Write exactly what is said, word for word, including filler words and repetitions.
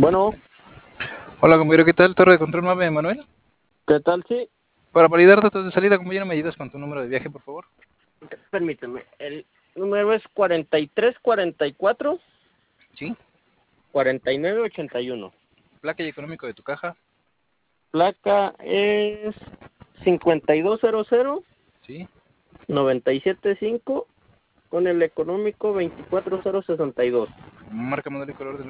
Bueno, Hola compañero, ¿qué tal? Torre de control Mave Manuel. ¿qué tal? Sí, Para validar datos de salida, compañero, ¿me ayudas con tu número de viaje, por favor? permíteme. El número es cuarenta y tres cuarenta y cuatro Sí. cuarenta y nueve ochenta y uno. Placa y económico de tu caja. Placa es cincuenta y dos cero cero Sí. noventa y siete cinco con el económico veinticuatro cero sesenta y dos. Marca, modelo y color del